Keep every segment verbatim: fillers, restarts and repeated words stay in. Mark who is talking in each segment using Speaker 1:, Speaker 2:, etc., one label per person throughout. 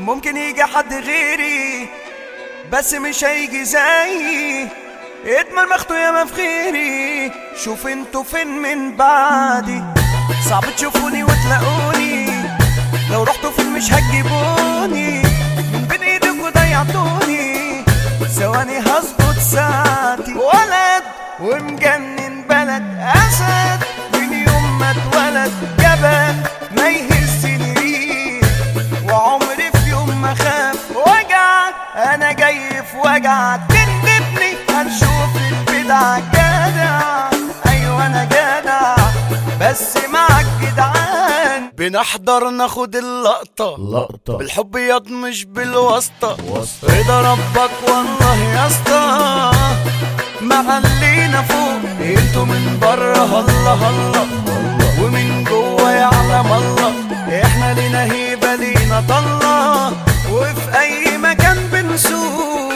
Speaker 1: ممكن يجي حد غيري بس مش هيجي زيي. اتمرمختوا ياما في خيري، شوف انتوا فين من بعدي. صعب تشوفوني وتلاقوني، لو رحتوا فين مش هتجيبوني. من بين ايدكوا ضيعتوني، ثواني هظبط ساعتي. ولد ومجنن بلد اسد، من يوم ما اتولد جبل ما يهزني. وعمري في يوم ما خاف وجع، انا جاي في وجع تندبني. هنشوف البدع جدع، ايوه انا جدع بس مع الجدعان. بنحضر ناخد اللقطة
Speaker 2: لقطة
Speaker 1: بالحب ياض مش بالواسطة. رضا ربك والله يا اسطى، معلينا فوق انتوا من بره هلا هلا، ومن جوه يعلم الله. احنا لينا هيبة لينا طلة، وفي اي مكان بنسوق.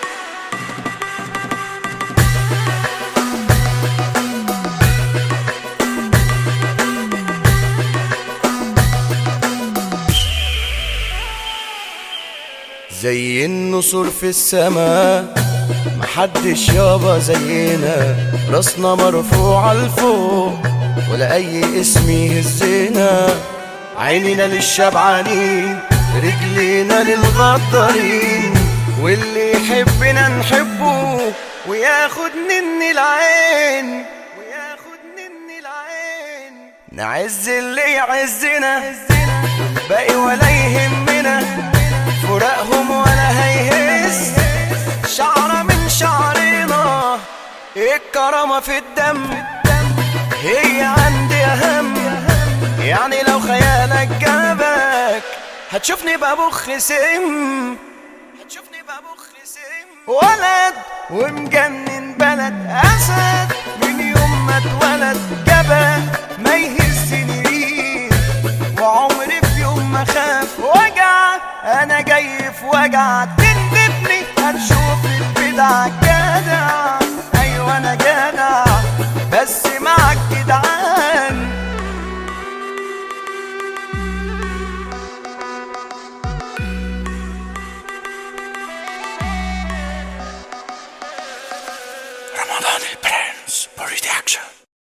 Speaker 1: زي النسور في السماء، محدش يابا زينا. راسنا مرفوعة لفوق ولا اي اسم يهزنا. عينينا للشبعانين، رجلينا للغدارين. واللي يحبنا نحبه وياخد مني العين، وياخد مني العين. نعز اللي يعزنا، والباقي ولا يهمنا. فراقهم ولا هيهز شعرة من شعرنا. الكرامة في الدم هي عندي أهم. يعني لو خيالك جابك هتشوفني ببخ سم، هتشوفني ببخ سم. ولد ومجنن بلد أسد، من يوم ما اتولد جبل ما يهزني.